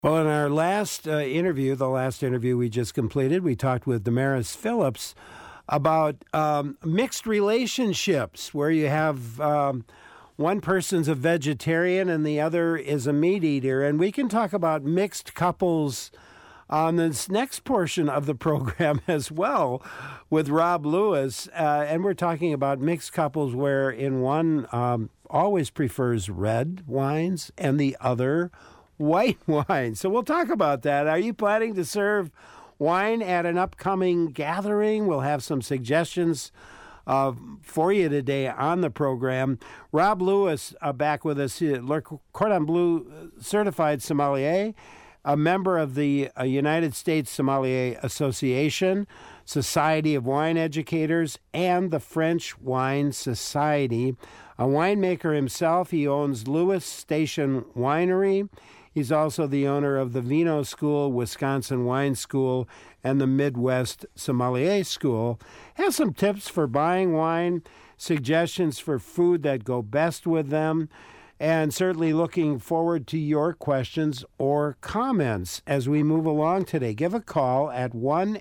Well, in our last interview, the last interview we just completed, we talked with Damaris Phillips about mixed relationships where you have one person's a vegetarian and the other is a meat eater. And we can talk about mixed couples on this next portion of the program as well with Rob Lewis. And we're talking about mixed couples where in one always prefers red wines and the other white wine. So we'll talk about that. Are you planning to serve wine at an upcoming gathering? We'll have some suggestions for you today on the program. Rob Lewis back with us, Cordon Bleu certified sommelier, a member of the United States Sommelier Association, Society of Wine Educators, and the French Wine Society. A winemaker himself, he owns Lewis Station Winery. He's also the owner of the Vino School, Wisconsin Wine School, and the Midwest Sommelier School. Has some tips for buying wine, suggestions for food that go best with them, and certainly looking forward to your questions or comments as we move along today. Give a call at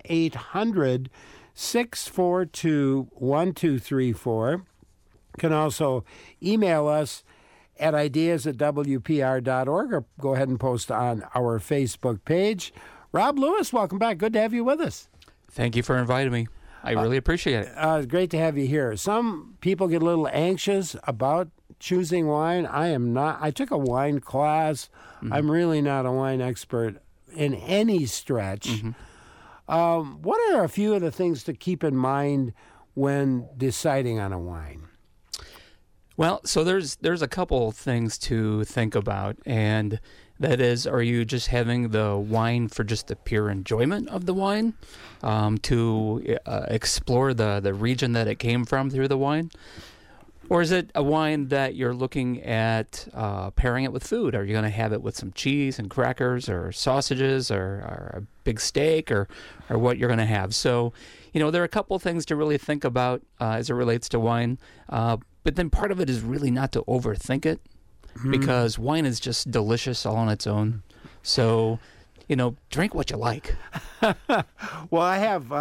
1-800-642-1234. You can also email us at ideas@wpr.org, or go ahead and post on our Facebook page. Rob Lewis, welcome back. Good to have you with us. Thank you for inviting me. I really appreciate it. It's great to have you here. Some people get a little anxious about choosing wine. I am not. I took a wine class. Mm-hmm. I'm really not a wine expert in any stretch. Mm-hmm. What are a few of the things to keep in mind when deciding on a wine? Well, so there's a couple things to think about, and that is, are you just having the wine for just the pure enjoyment of the wine, to explore the region that it came from through the wine? Or is it a wine that you're looking at pairing it with food? Are you going to have it with some cheese and crackers or sausages or a big steak or what you're going to have? So, there are a couple things to really think about as it relates to wine. But then part of it is really not to overthink it, because wine is just delicious all on its own. So, drink what you like. Well, I have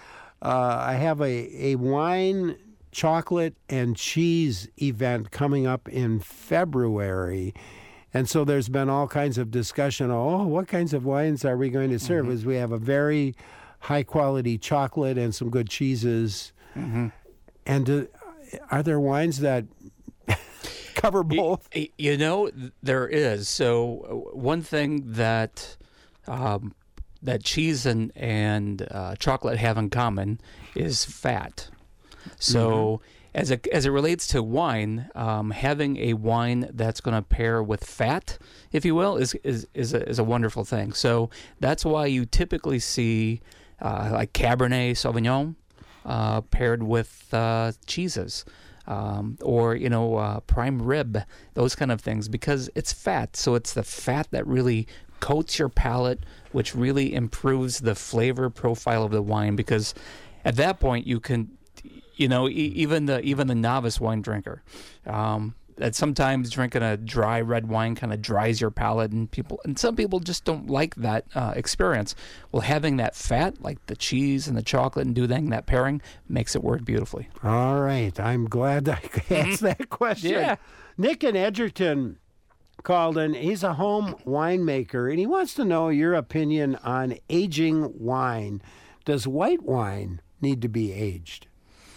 a wine, chocolate, and cheese event coming up in February. And so there's been all kinds of discussion. What kinds of wines are we going to serve? As we have a very high-quality chocolate and some good cheeses. Mm-hmm. And are there wines that cover both? There is. So one thing that cheese and chocolate have in common is fat. So as it relates to wine, having a wine that's going to pair with fat, if you will, is a wonderful thing. So that's why you typically see like Cabernet Sauvignon paired with cheeses, or prime rib, those kind of things, because it's fat. So it's the fat that really coats your palate, which really improves the flavor profile of the wine. Because at that point, you can, even the novice wine drinker, that sometimes drinking a dry red wine kind of dries your palate, and some people just don't like that experience. Well, having that fat, like the cheese and the chocolate, and doing that pairing makes it work beautifully. All right. I'm glad I asked that question. Yeah. Nick in Edgerton called in. He's a home winemaker, and he wants to know your opinion on aging wine. Does white wine need to be aged?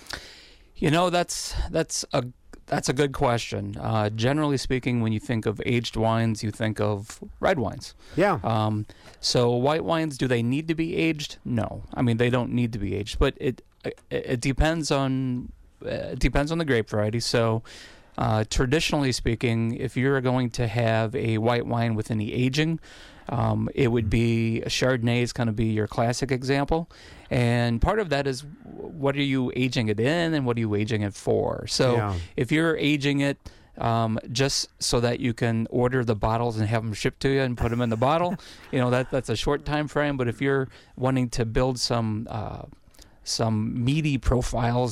That's a good question. Generally speaking, when you think of aged wines, you think of red wines. Yeah. So white wines, do they need to be aged? No. I mean, they don't need to be aged, but it depends on the grape variety. So traditionally speaking, if you're going to have a white wine with any aging, it would be a Chardonnay is going to be your classic example. And part of that is, what are you aging it in and what are you aging it for? So if you're aging it just so that you can order the bottles and have them shipped to you and put them in the bottle, that's a short time frame. But if you're wanting to build some some meaty profiles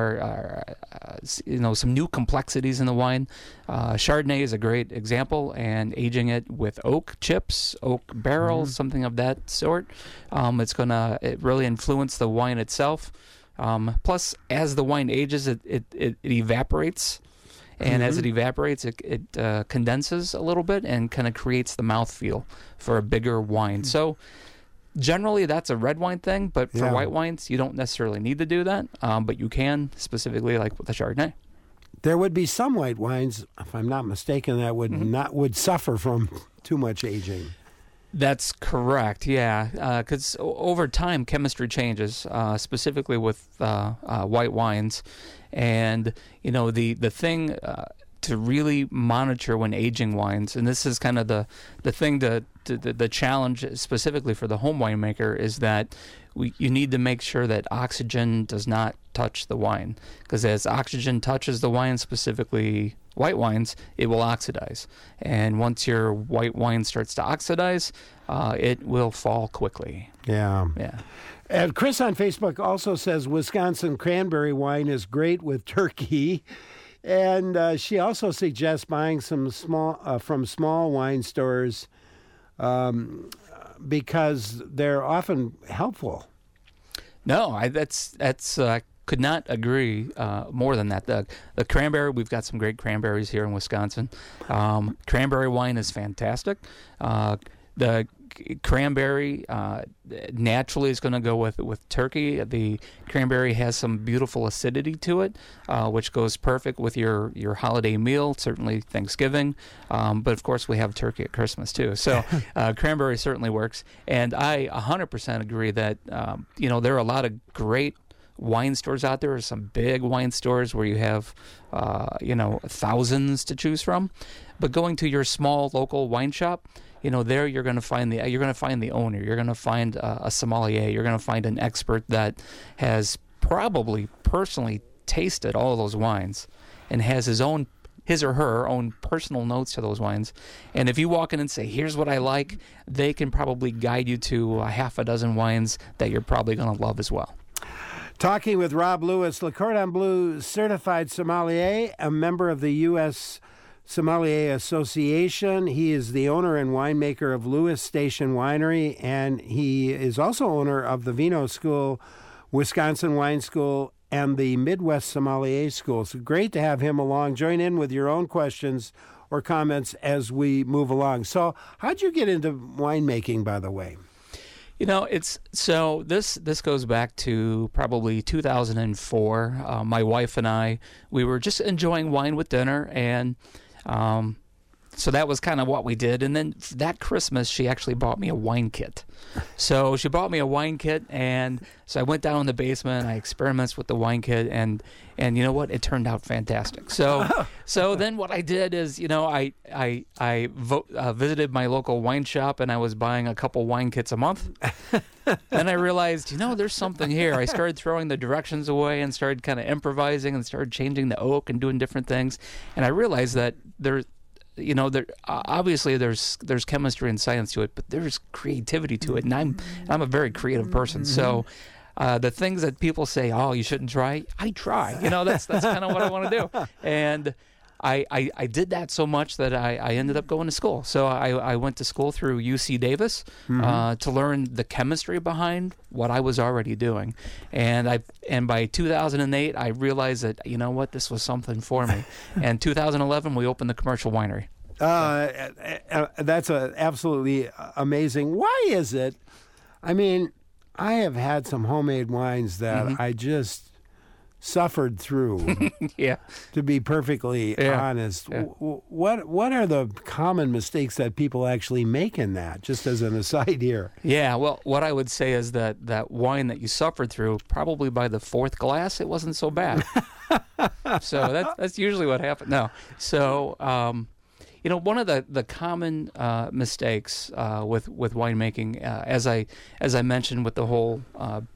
some new complexities in the wine. Chardonnay is a great example, and aging it with oak chips, oak barrels, something of that sort, it really influence the wine itself. Plus, as the wine ages, it evaporates. And as it evaporates, it condenses a little bit and kind of creates the mouthfeel for a bigger wine. So generally, that's a red wine thing, but for white wines, you don't necessarily need to do that, but you can, specifically like with the Chardonnay. There would be some white wines, if I'm not mistaken, that would suffer from too much aging. That's correct, yeah, because over time, chemistry changes, specifically with white wines. And, the thing to really monitor when aging wines, and this is kind of the thing, the challenge specifically for the home winemaker, is that you need to make sure that oxygen does not touch the wine. Because as oxygen touches the wine, specifically white wines, it will oxidize. And once your white wine starts to oxidize, it will fall quickly. Yeah. Yeah. And Chris on Facebook also says Wisconsin cranberry wine is great with turkey. And she also suggests buying some from small wine stores because they're often helpful. No, that's could not agree more than that. The cranberry, we've got some great cranberries here in Wisconsin. Cranberry wine is fantastic. The cranberry naturally is going to go with turkey. The cranberry has some beautiful acidity to it, which goes perfect with your holiday meal, certainly Thanksgiving. But of course, we have turkey at Christmas too. So cranberry certainly works. And I 100% agree that there are a lot of great wine stores out there. Some big wine stores where you have thousands to choose from. But going to your small local wine shop, there you're going to find the owner. You're going to find a sommelier. You're going to find an expert that has probably personally tasted all of those wines and has his or her own personal notes to those wines. And if you walk in and say, "Here's what I like," they can probably guide you to a half a dozen wines that you're probably going to love as well. Talking with Rob Lewis, Le Cordon Bleu certified sommelier, a member of the U.S. Sommelier Association. He is the owner and winemaker of Lewis Station Winery, and he is also owner of the Vino School, Wisconsin Wine School, and the Midwest Sommelier School. So great to have him along. Join in with your own questions or comments as we move along. So how'd you get into winemaking, by the way? This goes back to probably 2004. My wife and I, we were just enjoying wine with dinner, and so that was kind of what we did. And then that Christmas, she actually bought me a wine kit. So she bought me a wine kit, and so I went down in the basement. I experimented with the wine kit, and you know what? It turned out fantastic. So then what I did is, I visited my local wine shop, and I was buying a couple wine kits a month. Then I realized, there's something here. I started throwing the directions away and started kind of improvising and started changing the oak and doing different things. And I realized that obviously there's chemistry and science to it, but there's creativity to it, and I'm a very creative person. So the things that people say, "Oh, you shouldn't try," I try. That's kind of what I want to do. And I did that so much that I ended up going to school. So I went to school through UC Davis to learn the chemistry behind what I was already doing. And by 2008, I realized that, this was something for me. And 2011, we opened the commercial winery. That's absolutely amazing. Why is it? I mean, I have had some homemade wines that I just suffered through. Yeah. To be perfectly honest, what are the common mistakes that people actually make in that? Just as an aside here. Yeah. Well, what I would say is that wine that you suffered through, probably by the fourth glass, it wasn't so bad. So that's usually what happened. No. So one of the common mistakes with winemaking, as I mentioned with the whole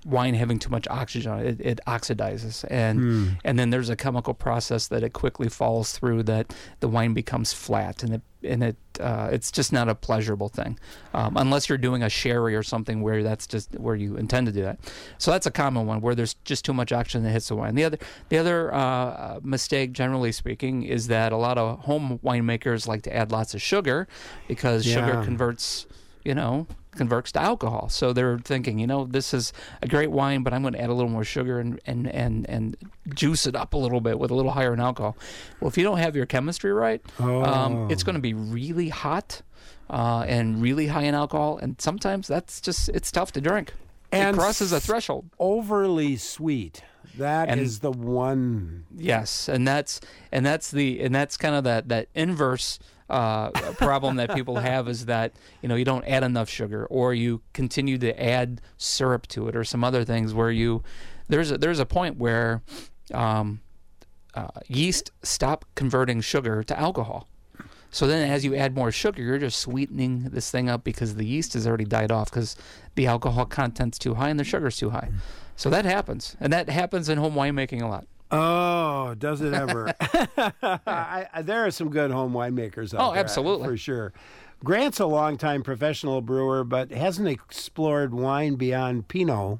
wine having too much oxygen on it. It oxidizes, and then there's a chemical process that it quickly falls through that the wine becomes flat, and it's just not a pleasurable thing, unless you're doing a sherry or something where that's just where you intend to do that. So that's a common one where there's just too much oxygen that hits the wine. The other mistake, generally speaking, is that a lot of home winemakers like to add lots of sugar because sugar converts to alcohol. So they're thinking, this is a great wine, but I'm going to add a little more sugar and juice it up a little bit with a little higher in alcohol. Well, if you don't have your chemistry right, it's going to be really hot and really high in alcohol, and sometimes it's tough to drink. And it crosses a threshold. Overly sweet. That is the one. Yes, and that's kind of that inverse problem that people have is that you don't add enough sugar, or you continue to add syrup to it, or some other things where there's a point where yeast stop converting sugar to alcohol. So then as you add more sugar, you're just sweetening this thing up because the yeast has already died off because the alcohol content's too high and the sugar's too high. So that happens, and that happens in home winemaking a lot. Oh, does it ever? There are some good home winemakers out there. Oh, absolutely. For sure. Grant's a longtime professional brewer, but hasn't explored wine beyond Pinot.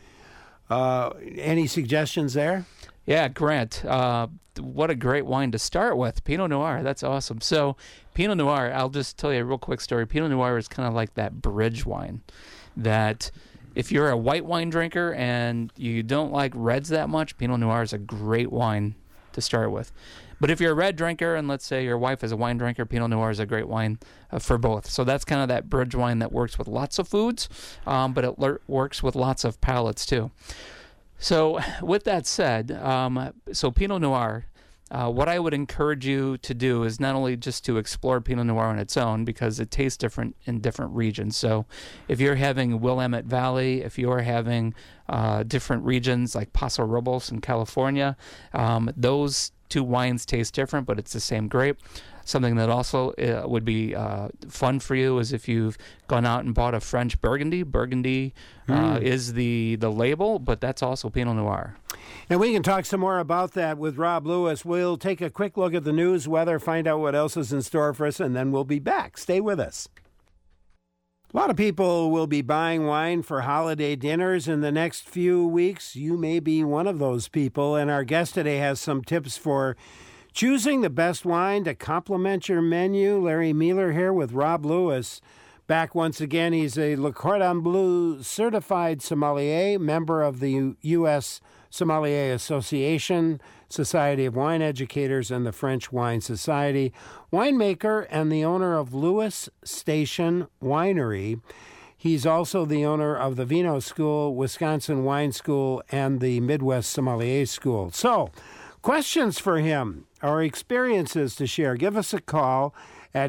Any suggestions there? Yeah, Grant, what a great wine to start with. Pinot Noir, that's awesome. So Pinot Noir, I'll just tell you a real quick story. Pinot Noir is kind of like that bridge wine that if you're a white wine drinker and you don't like reds that much, Pinot Noir is a great wine to start with. But if you're a red drinker, and let's say your wife is a wine drinker, Pinot Noir is a great wine for both. So that's kind of that bridge wine that works with lots of foods, but it works with lots of palates too. So with that said, so Pinot Noir, what I would encourage you to do is not only just to explore Pinot Noir on its own, because it tastes different in different regions. So if you're having Willamette Valley, if you're having different regions like Paso Robles in California, those two wines taste different, but it's the same grape. Something that also would be fun for you is if you've gone out and bought a French Burgundy. Burgundy is the label, but that's also Pinot Noir. And we can talk some more about that with Rob Lewis. We'll take a quick look at the news, weather, find out what else is in store for us, and then we'll be back. Stay with us. A lot of people will be buying wine for holiday dinners in the next few weeks. You may be one of those people, and our guest today has some tips for choosing the best wine to complement your menu. Larry Mueller here with Rob Lewis. Back once again, he's a Le Cordon Bleu certified sommelier, member of the U.S. Sommelier Association, Society of Wine Educators, and the French Wine Society, winemaker and the owner of Lewis Station Winery. He's also the owner of the Vino School, Wisconsin Wine School, and the Midwest Sommelier School. So, questions for him or experiences to share, give us a call at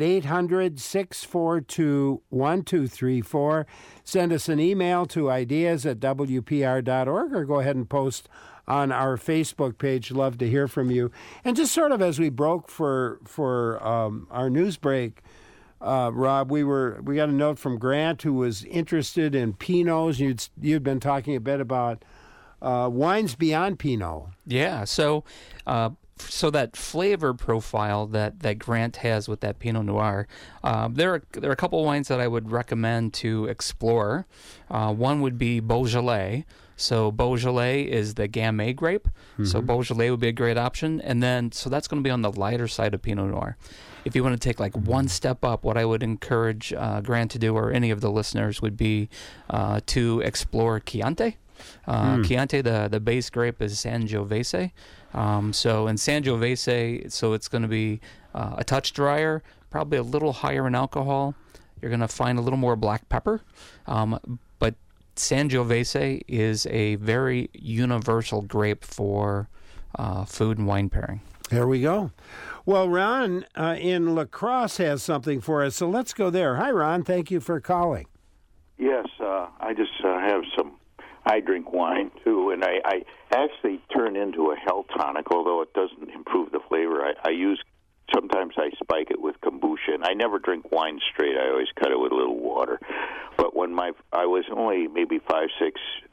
800-642-1234. Send us an email to ideas@wpr.org or go ahead and post on our Facebook page. Love to hear from you. And just sort of as we broke for our news break, Rob, we got a note from Grant who was interested in Pinots. You'd been talking a bit about wines beyond Pinot. Yeah, so that flavor profile that Grant has with that Pinot Noir, there are a couple of wines that I would recommend to explore. One would be Beaujolais. So Beaujolais is the Gamay grape. Mm-hmm. So Beaujolais would be a great option. And then, so that's going to be on the lighter side of Pinot Noir. If you want to take like one step up, what I would encourage Grant to do, or any of the listeners, would be to explore Chianti. Chianti, the base grape is Sangiovese. So in Sangiovese, so it's going to be a touch drier, probably a little higher in alcohol. You're going to find a little more black pepper. But Sangiovese is a very universal grape for food and wine pairing. There we go. Well, Ron in La Crosse has something for us, so let's go there. Hi, Ron. Thank you for calling. Yes, I just have some. I drink wine, too, and I actually turn into a health tonic, although it doesn't improve the flavor. Sometimes I spike it with kombucha, and I never drink wine straight. I always cut it with a little water. But when I was only maybe 5, 6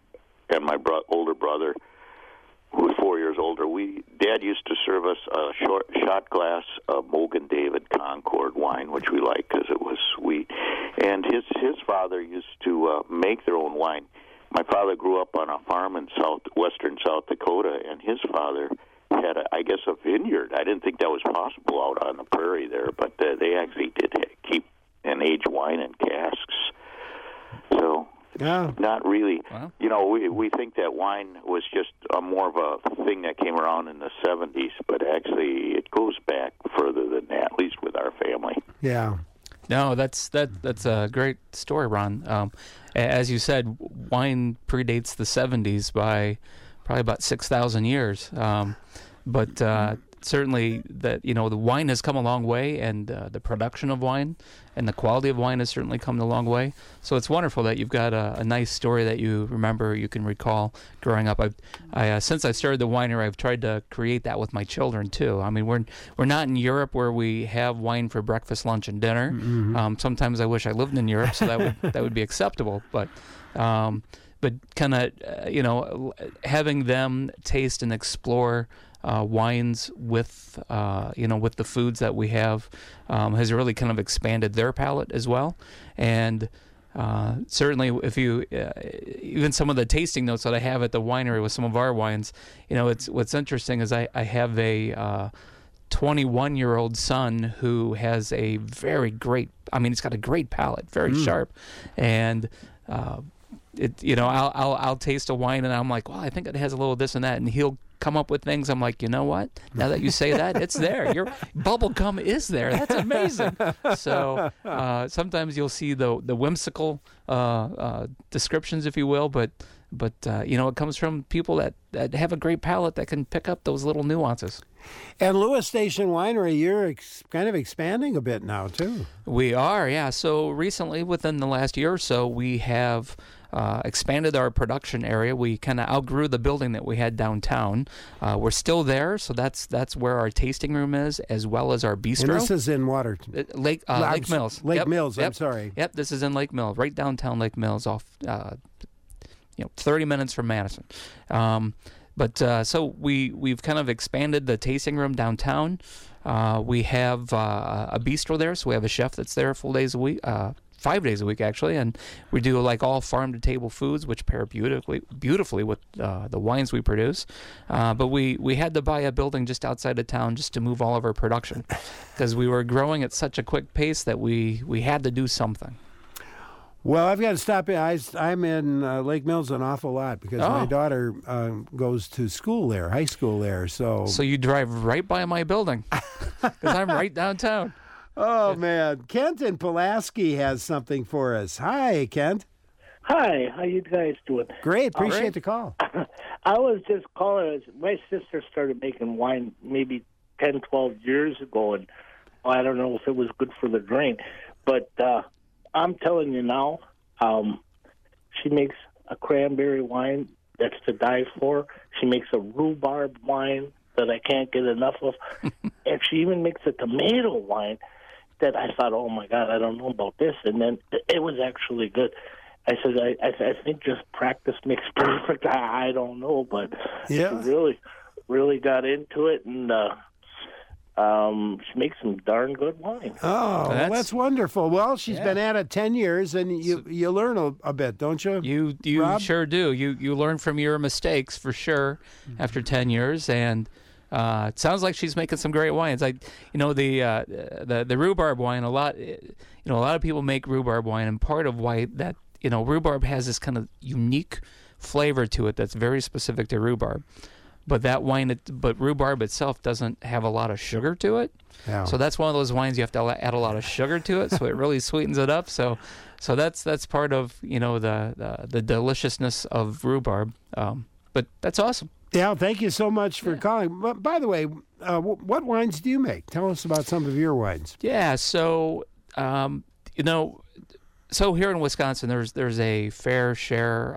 and my older brother, who was 4 years older, Dad used to serve us a shot glass of Mogan David Concord wine, which we liked because it was sweet. And his father used to make their own wine. My father grew up on a farm in western South Dakota, and his father had, a vineyard. I didn't think that was possible out on the prairie there, but they actually did keep and age wine in casks. So not really. Wow. You know, we think that wine was just more of a thing that came around in the 70s, but actually it goes back further than that, at least with our family. Yeah. No, that's a great story, Ron. As you said, wine predates the 70s by probably about 6,000 years. But certainly that, you know, the wine has come a long way, and the production of wine and the quality of wine has certainly come a long way. So it's wonderful that you've got a nice story that you remember, you can recall growing up. I since I started the winery, I've tried to create that with my children too. I mean, we're not in Europe where we have wine for breakfast, lunch, and dinner. Mm-hmm. Sometimes I wish I lived in Europe, so that would be acceptable. But kind of having them taste and explore wines with with the foods that we have has really kind of expanded their palate as well. And certainly, if you even some of the tasting notes that I have at the winery with some of our wines, you know, what's interesting is I have a 21-year-old son who has a very great. I mean, he's got a great palate, very sharp, and I'll taste a wine and I'm like, well, I think it has a little of this and that, and he'll come up with things. I'm like, you know what? Now that you say that, it's there. Your bubble gum is there. That's amazing. So sometimes you'll see the whimsical descriptions, if you will, but it comes from people that have a great palate that can pick up those little nuances. And Lewis Station Winery, you're kind of expanding a bit now, too. We are, yeah. So recently, within the last year or so, we have expanded our production area. We kind of outgrew the building that we had downtown. We're still there, so that's where our tasting room is, as well as our bistro. And this is in Waterton. Lake Mills. Lake Mills, yep. I'm sorry. Yep, this is in Lake Mills, right downtown Lake Mills, off 30 minutes from Madison. So we've kind of expanded the tasting room downtown. We have a bistro there, so we have a chef that's there 5 days a week actually, and we do like all farm to table foods, which pair beautifully with the wines we produce. But we had to buy a building just outside of town just to move all of our production because we were growing at such a quick pace that we had to do something. Well, I've got to stop in. I'm in Lake Mills an awful lot because my daughter goes to school there, high school there. So you drive right by my building because I'm right downtown. Oh, man. Kent in Pulaski has something for us. Hi, Kent. Hi. How you guys doing? Great. Appreciate the call. I was just calling. My sister started making wine maybe 10, 12 years ago, and I don't know if it was good for the drink. But I'm telling you now, she makes a cranberry wine that's to die for. She makes a rhubarb wine that I can't get enough of. And she even makes a tomato wine that I thought, oh, my God, I don't know about this. And then it was actually good. I said, I think just practice makes perfect. I don't know, but she really got into it, and she makes some darn good wine. Oh, that's wonderful. Well, she's been at it 10 years, and you learn a bit, don't you? You Rob? Sure do. You learn from your mistakes for sure after 10 years, and it sounds like she's making some great wines. The rhubarb wine, a lot of people make rhubarb wine, and part of why that, rhubarb has this kind of unique flavor to it that's very specific to rhubarb. But rhubarb itself doesn't have a lot of sugar to it. Yeah. So that's one of those wines you have to add a lot of sugar to it, so it really sweetens it up. So that's part of the deliciousness of rhubarb. But that's awesome. Yeah, thank you so much for calling. But by the way, what wines do you make? Tell us about some of your wines. Yeah, so so here in Wisconsin, there's a fair share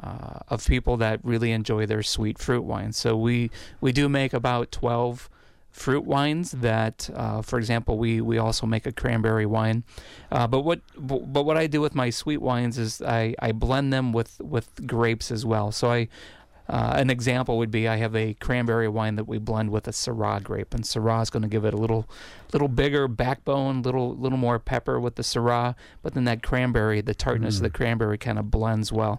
of people that really enjoy their sweet fruit wines. So we do make about 12 fruit wines that, for example, we also make a cranberry wine. But what I do with my sweet wines is I blend them with grapes as well. So an example would be I have a cranberry wine that we blend with a Syrah grape, and Syrah is going to give it a little bigger backbone, little more pepper with the Syrah, but then that cranberry, the tartness of the cranberry kind of blends well.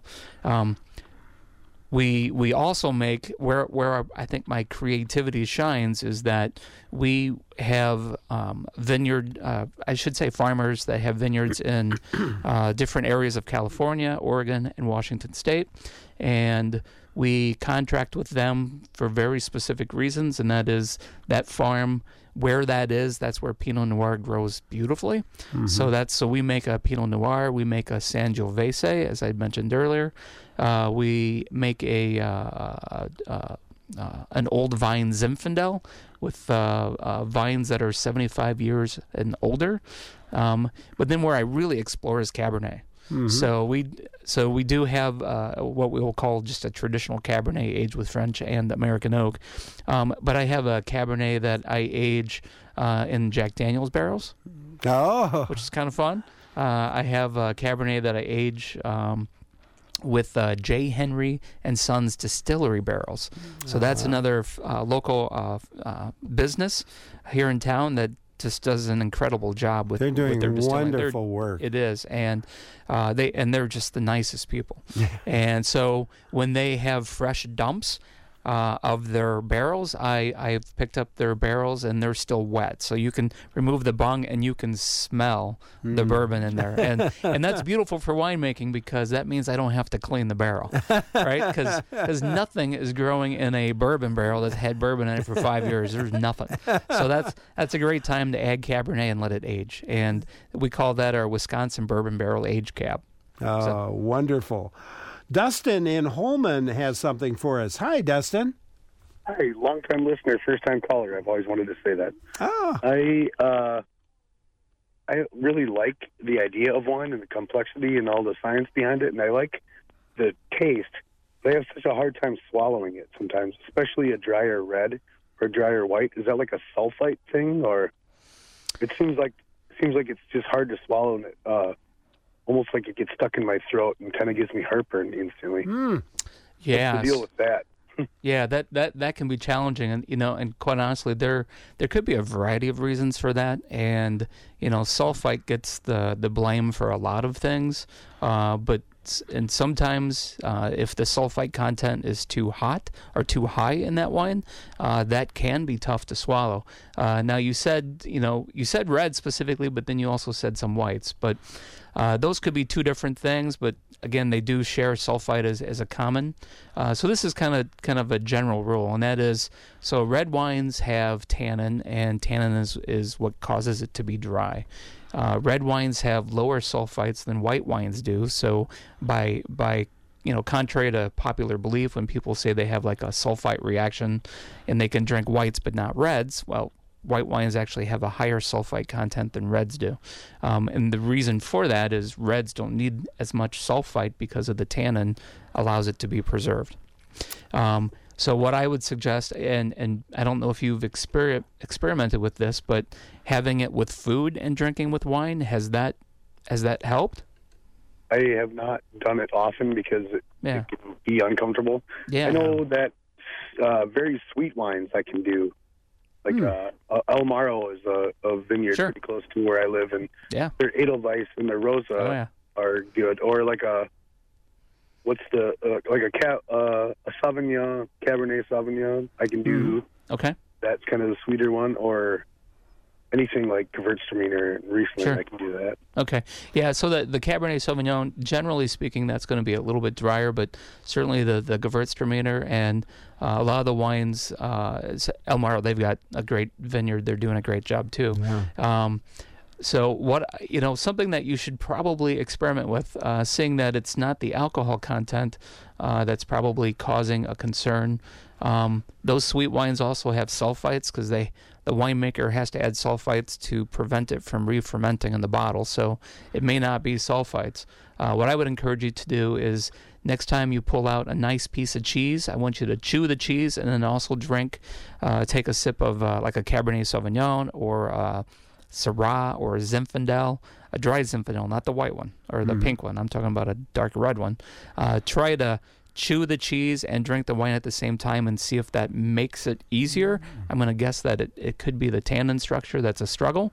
We also make where I think my creativity shines is that we have farmers that have vineyards in different areas of California, Oregon, and Washington State, and we contract with them for very specific reasons, and that is that farm where that is, that's where Pinot Noir grows beautifully. So we make a Pinot Noir, we make a Sangiovese, as I mentioned earlier. We make an old vine Zinfandel with vines that are 75 years and older. But then where I really explore is Cabernet. So we do have what we will call just a traditional Cabernet aged with French and American oak, but I have a Cabernet that I age in Jack Daniel's barrels, which is kind of fun. I have a Cabernet that I age with J. Henry and Sons distillery barrels. So that's another local business here in town that just does an incredible job with. They're doing with their wonderful work. It is, and they're just the nicest people. And so when they have fresh dumps of their barrels, I've picked up their barrels and they're still wet, so you can remove the bung and you can smell the bourbon in there, and that's beautiful for winemaking because that means I don't have to clean the barrel, right? Because nothing is growing in a bourbon barrel that's had bourbon in it for 5 years. There's nothing. So that's a great time to add Cabernet and let it age, and we call that our Wisconsin Bourbon Barrel Age Cab. Oh, wonderful. Dustin in Holman has something for us. Hi, Dustin. Hi, long-time listener, first-time caller. I've always wanted to say that. Oh. I really like the idea of wine and the complexity and all the science behind it, and I like the taste. They have such a hard time swallowing it sometimes, especially a drier red or drier white. Is that like a sulfite thing, or it seems like it's just hard to swallow, and almost like it gets stuck in my throat and kind of gives me heartburn instantly. Yeah. What's the deal with that? Yeah, that can be challenging, and and quite honestly, there could be a variety of reasons for that, and sulfite gets the blame for a lot of things, but sometimes if the sulfite content is too hot or too high in that wine, that can be tough to swallow. Now you said red specifically, but then you also said some whites, but those could be two different things, but again, they do share sulfite as a common. So this is kind of a general rule, and that is, so red wines have tannin, and tannin is what causes it to be dry. Red wines have lower sulfites than white wines do. So by contrary to popular belief, when people say they have like a sulfite reaction and they can drink whites but not reds, well, white wines actually have a higher sulfite content than reds do. And the reason for that is reds don't need as much sulfite because of the tannin allows it to be preserved. So what I would suggest, and I don't know if you've experimented with this, but having it with food and drinking with wine, has that helped? I have not done it often because it can be uncomfortable. Yeah. I know that very sweet wines I can do. Like El Maro is a vineyard pretty close to where I live, and their Edelweiss and their Rosa are good. Or like a Sauvignon, Cabernet Sauvignon. I can do. Okay. That's kind of the sweeter one, or anything like Gewürztraminer, Riesling. I can do that. Okay. Yeah, so the Cabernet Sauvignon, generally speaking, that's going to be a little bit drier, but certainly the Gewürztraminer and a lot of the wines, El Maro, they've got a great vineyard. They're doing a great job too. Yeah. So something that you should probably experiment with, seeing that it's not the alcohol content that's probably causing a concern. Those sweet wines also have sulfites because they the winemaker has to add sulfites to prevent it from re-fermenting in the bottle. So it may not be sulfites. What I would encourage you to do is next time you pull out a nice piece of cheese, I want you to chew the cheese and then also take a sip of like a Cabernet Sauvignon or Syrah or Zinfandel, a dry Zinfandel, not the white one or the pink one. I'm talking about a dark red one. Try to chew the cheese and drink the wine at the same time and see if that makes it easier. I'm going to guess that it could be the tannin structure that's a struggle.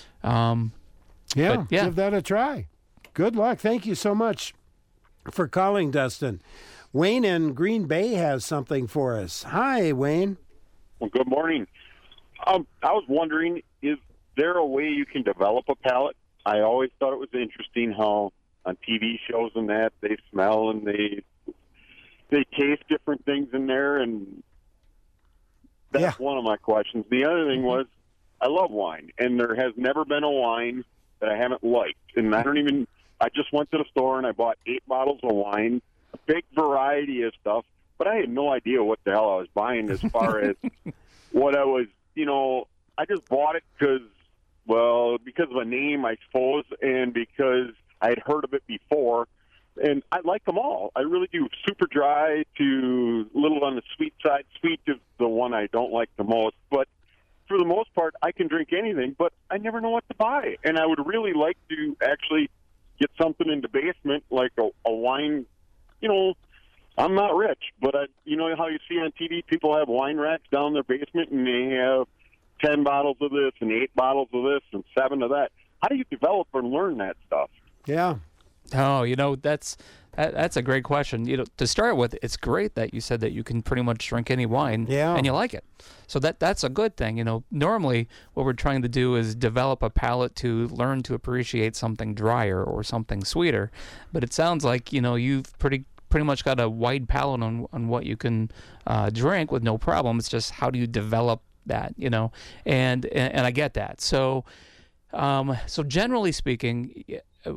Give that a try. Good luck. Thank you so much for calling, Dustin. Wayne in Green Bay has something for us. Hi, Wayne. Well, good morning. I was wondering, is there a way you can develop a palate? I always thought it was interesting how on TV shows and that they smell and they taste different things in there, and that's one of my questions. The other thing was, I love wine, and there has never been a wine that I haven't liked. And I just went to the store and I bought 8 bottles of wine, a big variety of stuff, but I had no idea what the hell I was buying as far as what I was, I just bought it because of a name, I suppose, and because I had heard of it before. And I like them all. I really do. Super dry to a little on the sweet side. Sweet is the one I don't like the most. But for the most part, I can drink anything, but I never know what to buy. And I would really like to actually get something in the basement, like a wine. I'm not rich, but you know how you see on TV, people have wine racks down their basement, and they have 10 bottles of this and 8 bottles of this and 7 of that. How do you develop and learn that stuff? Yeah. Oh, that's a great question. To start with, it's great that you said that you can pretty much drink any wine and you like it. So that's a good thing. Normally what we're trying to do is develop a palate to learn to appreciate something drier or something sweeter. But it sounds like, you've pretty much got a wide palate on what you can drink with no problem. It's just how do you develop that, and I get that. So generally speaking,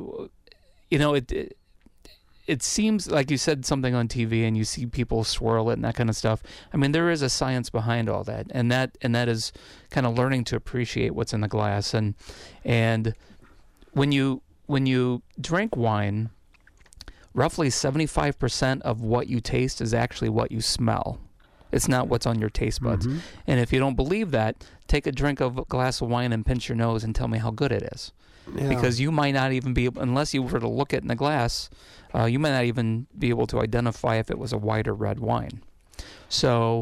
it seems like you said something on TV and you see people swirl it and that kind of stuff. I mean, there is a science behind all that, and that is kind of learning to appreciate what's in the glass. And when you drink wine, roughly 75% of what you taste is actually what you smell. It's not what's on your taste buds. Mm-hmm. And if you don't believe that, take a drink of a glass of wine and pinch your nose and tell me how good it is. Yeah. Because you might not even be able, unless you were to look at it in the glass, you might not even be able to identify if it was a white or red wine. So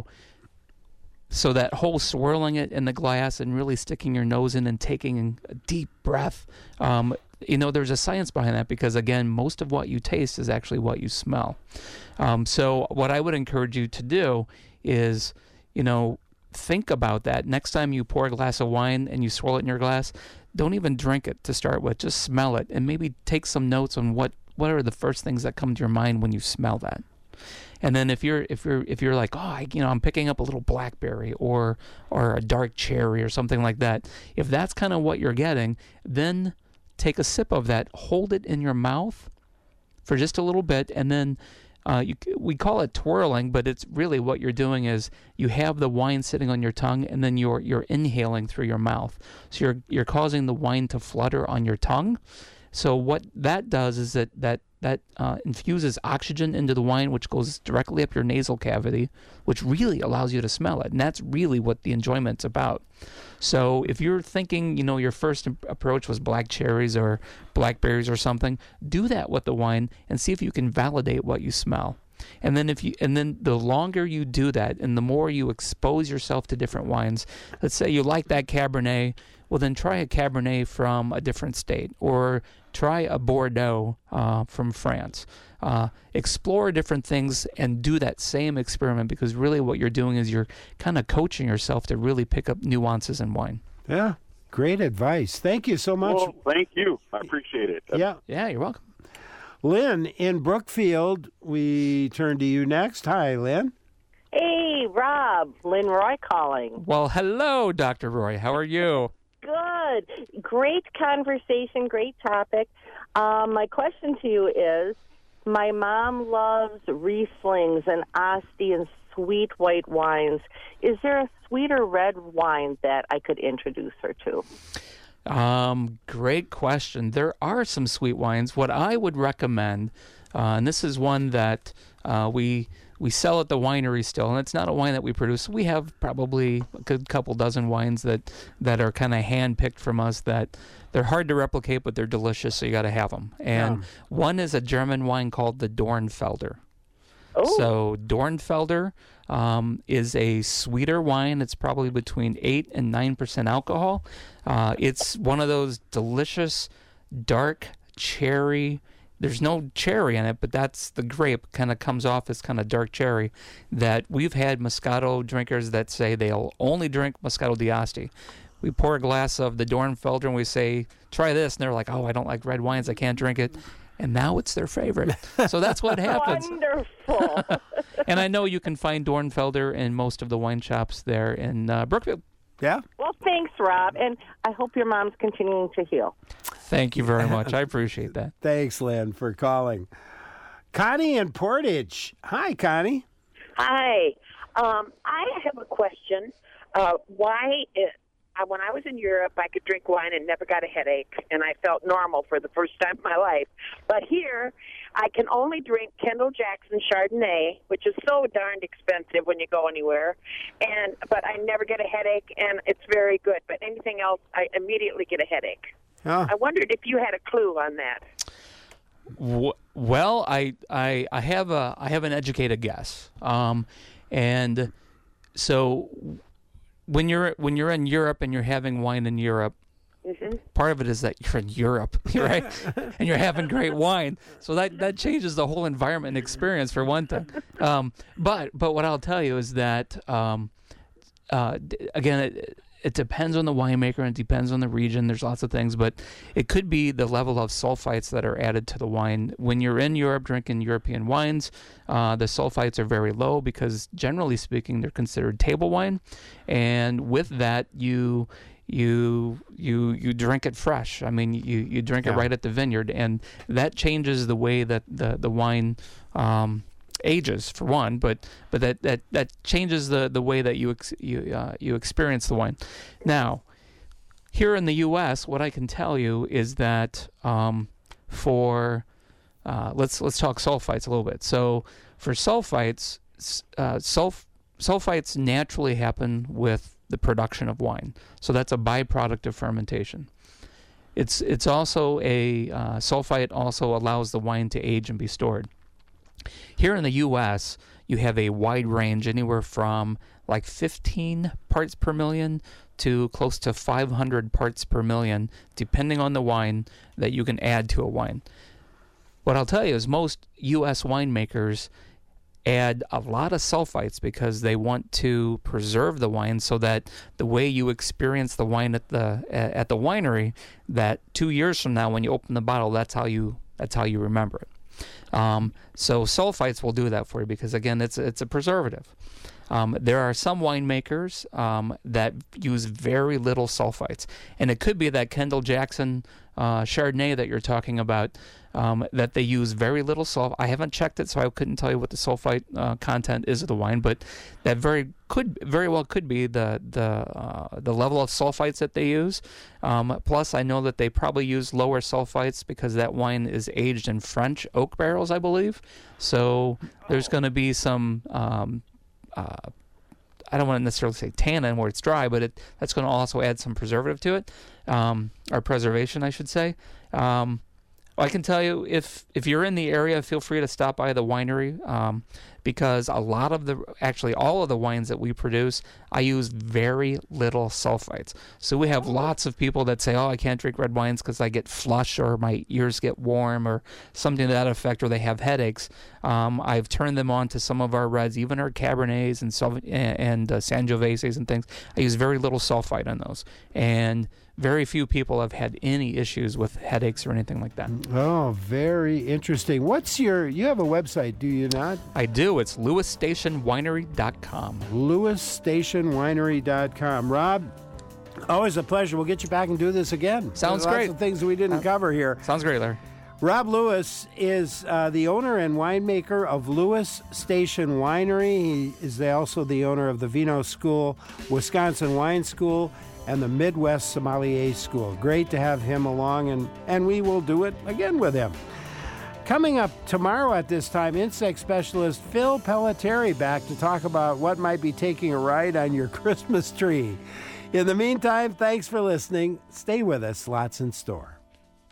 that whole swirling it in the glass and really sticking your nose in and taking a deep breath, there's a science behind that because, again, most of what you taste is actually what you smell. So what I would encourage you to do is, think about that. Next time you pour a glass of wine and you swirl it in your glass, don't even drink it to start with. Just smell it and maybe take some notes on what are the first things that come to your mind when you smell that. And then if you're like, I'm picking up a little blackberry or a dark cherry or something like that, if that's kind of what you're getting, then take a sip of that, hold it in your mouth for just a little bit, and then we call it twirling, but it's really what you're doing is you have the wine sitting on your tongue, and then you're inhaling through your mouth. So you're causing the wine to flutter on your tongue. So what that does is that infuses oxygen into the wine, which goes directly up your nasal cavity, which really allows you to smell it. And that's really what the enjoyment's about. So if you're thinking, your first approach was black cherries or blackberries or something, do that with the wine and see if you can validate what you smell. And then the longer you do that and the more you expose yourself to different wines, let's say you like that Cabernet, well then try a Cabernet from a different state or try a Bordeaux from France. Explore different things and do that same experiment because really what you're doing is you're kind of coaching yourself to really pick up nuances in wine. Yeah, great advice. Thank you so much. Well, thank you. I appreciate it. Yeah, you're welcome. Lynn in Brookfield, we turn to you next. Hi, Lynn. Hey, Rob. Lynn Roy calling. Well, hello, Dr. Roy. How are you? Good. Great conversation, great topic. My question to you is, my mom loves Rieslings and Asti and sweet white wines. Is there a sweeter red wine that I could introduce her to? Great question. There are some sweet wines. What I would recommend, and this is one that we sell at the winery still, and it's not a wine that we produce. We have probably a good couple dozen wines that are kind of hand-picked from us that they're hard to replicate, but they're delicious, so you got to have them. And one is a German wine called the Dornfelder. Oh. So Dornfelder is a sweeter wine. It's probably between 8 and 9% alcohol. It's one of those delicious, dark cherry. There's no cherry in it, but that's the grape. Kind of comes off as kind of dark cherry. That we've had Moscato drinkers that say they'll only drink Moscato d'Asti. We pour a glass of the Dornfelder and we say, try this. And they're like, oh, I don't like red wines. I can't drink it. And now it's their favorite. So that's what happens. Wonderful. And I know you can find Dornfelder in most of the wine shops there in Brookfield. Yeah? Well, thanks, Rob, and I hope your mom's continuing to heal. Thank you very much. I appreciate that. Thanks, Lynn, for calling. Connie in Portage. Hi, Connie. Hi. I have a question. When I was in Europe, I could drink wine and never got a headache, and I felt normal for the first time in my life. But here, I can only drink Kendall Jackson Chardonnay, which is so darned expensive when you go anywhere. But I never get a headache, and it's very good. But anything else, I immediately get a headache. Oh. I wondered if you had a clue on that. Well, I have an educated guess, and so when you're in Europe and you're having wine in Europe, part of it is that you're in Europe, right? And you're having great wine, so that changes the whole environment and experience for one thing. But what I'll tell you is that again, it depends on the winemaker and it depends on the region. There's lots of things, but it could be the level of sulfites that are added to the wine. When you're in Europe drinking European wines, the sulfites are very low because generally speaking, they're considered table wine. And with that, you drink it fresh. I mean, you drink it right at the vineyard, and that changes the way that the wine ages, for one, but that changes the way that you experience the wine. Now, here in the U.S., what I can tell you is that let's talk sulfites a little bit. So for sulfites, sulfites naturally happen with the production of wine. So that's a byproduct of fermentation. It's also sulfite also allows the wine to age and be stored. Here in the U.S., you have a wide range, anywhere from like 15 parts per million to close to 500 parts per million, depending on the wine that you can add to a wine. What I'll tell you is most U.S. winemakers add a lot of sulfites because they want to preserve the wine so that the way you experience the wine at the winery, that 2 years from now when you open the bottle, that's how you remember it. So sulfites will do that for you because, again, it's a preservative. There are some winemakers that use very little sulfites, and it could be that Kendall Jackson Chardonnay that you're talking about, that they use very little sulfite. I haven't checked it, so I couldn't tell you what the sulfite content is of the wine, but that very well could be the level of sulfites that they use. Plus, I know that they probably use lower sulfites because that wine is aged in French oak barrels, I believe. So there's going to be some I don't want to necessarily say tannin where it's dry, but that's going to also add some preservative to it, or preservation, I should say. I can tell you, if you're in the area, feel free to stop by the winery, because all of the wines that we produce, I use very little sulfites. So we have lots of people that say, oh, I can't drink red wines because I get flush or my ears get warm or something to that effect, or they have headaches. I've turned them on to some of our reds, even our Cabernets and Sangioveses and things. I use very little sulfite on those. And very few people have had any issues with headaches or anything like that. Oh, very interesting. You have a website, do you not? I do. It's lewisstationwinery.com. lewisstationwinery.com. Rob, always a pleasure. We'll get you back and do this again. Sounds There's great. Lots of things we didn't cover here. Sounds great, Larry. Rob Lewis is the owner and winemaker of Lewis Station Winery. He is also the owner of the Vino School, Wisconsin Wine School, and the Midwest Sommelier School. Great to have him along, and we will do it again with him. Coming up tomorrow at this time, insect specialist Phil Pelletieri back to talk about what might be taking a ride on your Christmas tree. In the meantime, thanks for listening. Stay with us. Lots in store.